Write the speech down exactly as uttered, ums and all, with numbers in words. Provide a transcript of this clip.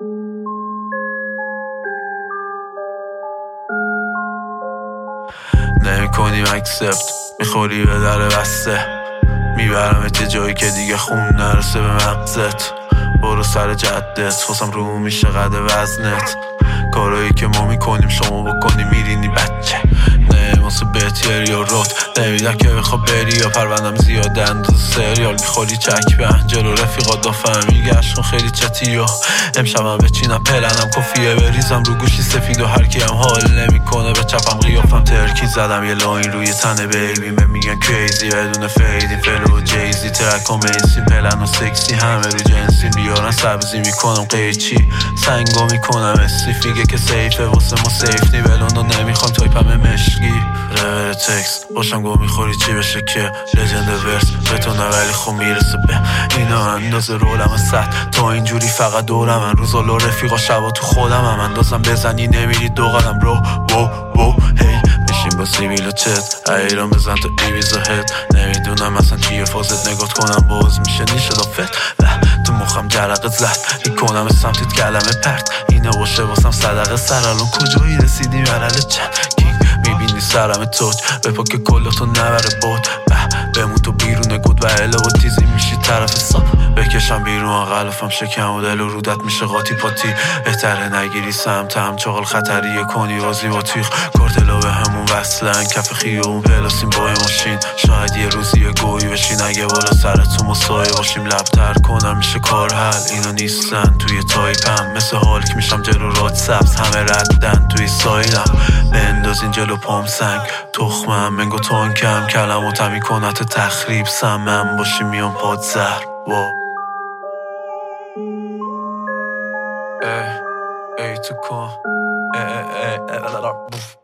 نمی کنیم اکسپت، میخوری به در بسته، میبرم یه جایی که دیگه خون نرسه به مغزت. برو سر جدت، واسم رو میشه قد وزنت. کارایی که ما میکنیم شما بکنی میرینی بچه. نمیماسه بهتیری یا رد نمیدن که بخوا بری یا پروندم زیاد انداز سریال. میخوری چک به انجل و رفیقات دافهمی گشت کن خیلی چتی و امشبم بچینم پلنم کفیه بریزم رو گوشی سفید و هرکی هم حال نمیکنه به چپم قیافم ترکی زدم یه لاین روی تن بیبی به میگن کریزی بدون فیدی فلو و جیزی ترک و مینسیم پلن و سکسی همه رو جنسی بیارن سبزی میکنم قیچی سنگو میکنم استریفیگه که سیفه واسه ما سیف نی بلون و نمیخوام تایپم مشکی رور تکست باشم گو میخوری چی بشه که لجند ورس بتونه ولی خب میرسه به اینا اندازه رولم ست تا اینجوری فقط دورم من روزا لو رفیقا شبا تو خودم هم اندازم بزنی نمیری دو قدم رو وو وو هی میشیم با سیبیل و چت ایران بزن تو ایویز و هد نمیدونم اصلا چیه فازت نگات کنم باز میشه نیشه دافت تو مخم جرق زلت میکنم سمتیت کلمه پرت اینه باشه واسم صدقه سر الان کجایی رسیدی مرحله چند میبینی سرم توج به پاک کلاتو نبره بود بمون تو بیرون گود و اله و تیزی میشی طرف ساب بکشم بیرون غلافم شکم و دل و رودت میشه قاطی پاتی بهتره نگیری سمت هم چاقل خطریه کنی بازی با تیخ کارتلا به همون وصلن کف خیابون پلاسیم با ماشین شاید یه روزی یه گویی بشین اگه بالا سرتون مسایه باشیم لبتر کنم میشه کار حل اینا نیستن توی تایپم مثل هالک میشم جلو راد سبز همه ردن توی سایلم بندازین جلو پام سنگ تخمم منگو تانکم کلم و تمی کنت تخریب سمم باشی میان پاد زهر وا ای ای تو کن ای ای ای ای